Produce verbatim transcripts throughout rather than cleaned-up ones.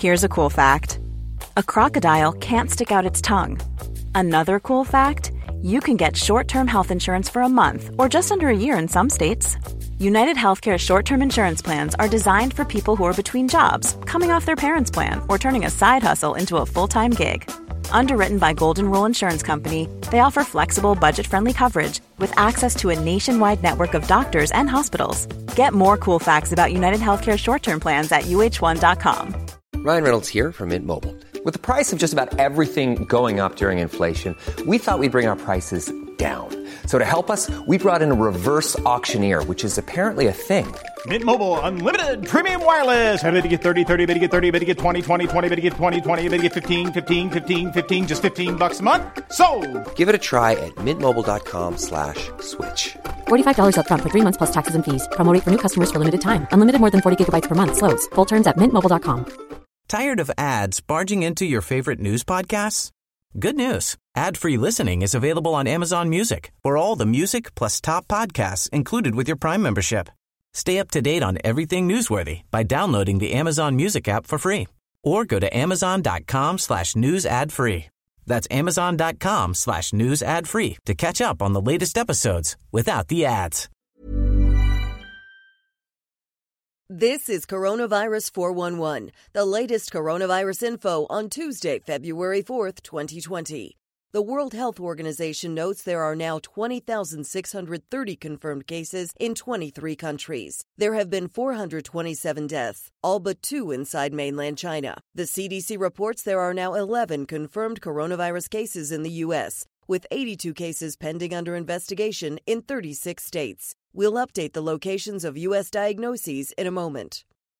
Here's a cool fact. A crocodile can't stick out its tongue. Another cool fact, you can get short-term health insurance for a month or just under a year in some states. United Healthcare short-term insurance plans are designed for people who are between jobs, coming off their parents' plan, or turning a side hustle into a full-time gig. Underwritten by Golden Rule Insurance Company, they offer flexible, budget-friendly coverage with access to a nationwide network of doctors and hospitals. Get more cool facts about United Healthcare short-term plans at U H one dot com. Ryan Reynolds here from Mint Mobile. With the price of just about everything going up during inflation, we thought we'd bring our prices down. So to help us, we brought in a reverse auctioneer, which is apparently a thing. Mint Mobile Unlimited Premium Wireless. How to get thirty, thirty, how to get thirty, how to get twenty, twenty, twenty, how to get twenty, twenty, how to get fifteen, fifteen, fifteen, fifteen, just fifteen bucks a month? Sold! Give it a try at mintmobile.com slash switch. forty-five dollars up front for three months plus taxes and fees. Promo rate for new customers for limited time. Unlimited more than forty gigabytes per month. Slows full terms at mint mobile dot com. Tired of ads barging into your favorite news podcasts? Good news. Ad-free listening is available on Amazon Music for all the music plus top podcasts included with your Prime membership. Stay up to date on everything newsworthy by downloading the Amazon Music app for free or go to amazon.com slash news ad free. That's amazon.com slash news ad free to catch up on the latest episodes without the ads. This is Coronavirus four one one, the latest coronavirus info on Tuesday, February fourth, twenty twenty. The World Health Organization notes there are now twenty thousand six hundred thirty confirmed cases in twenty-three countries. There have been four hundred twenty-seven deaths, all but two inside mainland China. The C D C reports there are now eleven confirmed coronavirus cases in the U S, with eighty-two cases pending under investigation in thirty-six states. We'll update the locations of U S diagnoses in a moment.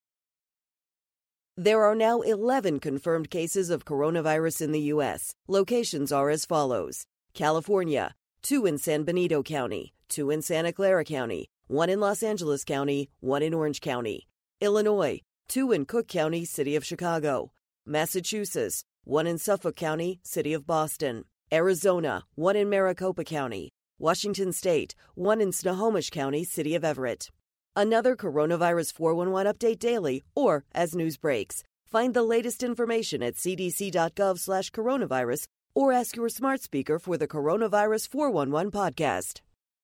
There are now eleven confirmed cases of coronavirus in the U S. Locations are as follows: California, two in San Benito County, two in Santa Clara County, one in Los Angeles County, one in Orange County. Illinois, two in Cook County, City of Chicago. Massachusetts, one in Suffolk County, City of Boston. Arizona, one in Maricopa County. Washington State, one in Snohomish County, City of Everett. Another Coronavirus four one one update daily or as news breaks. Find the latest information at cdc.gov slash coronavirus or ask your smart speaker for the Coronavirus four one one podcast.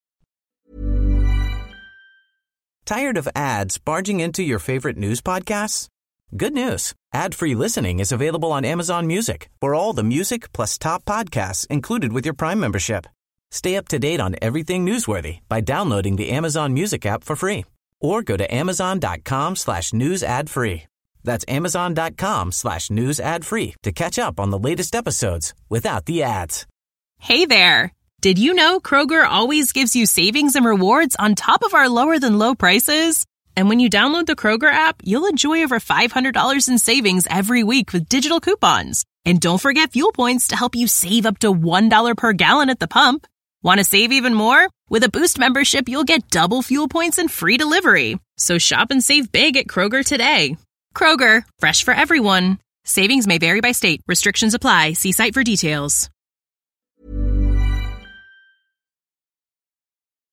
Tired of ads barging into your favorite news podcasts? Good news. Ad-free listening is available on Amazon Music for all the music plus top podcasts included with your Prime membership. Stay up to date on everything newsworthy by downloading the Amazon Music app for free or go to amazon.com slash news ad free. That's amazon.com slash news ad free to catch up on the latest episodes without the ads. Hey there. Did you know Kroger always gives you savings and rewards on top of our lower than low prices? And when you download the Kroger app, you'll enjoy over five hundred dollars in savings every week with digital coupons. And don't forget fuel points to help you save up to one dollar per gallon at the pump. Want to save even more? With a Boost membership, you'll get double fuel points and free delivery. So shop and save big at Kroger today. Kroger, fresh for everyone. Savings may vary by state. Restrictions apply. See site for details.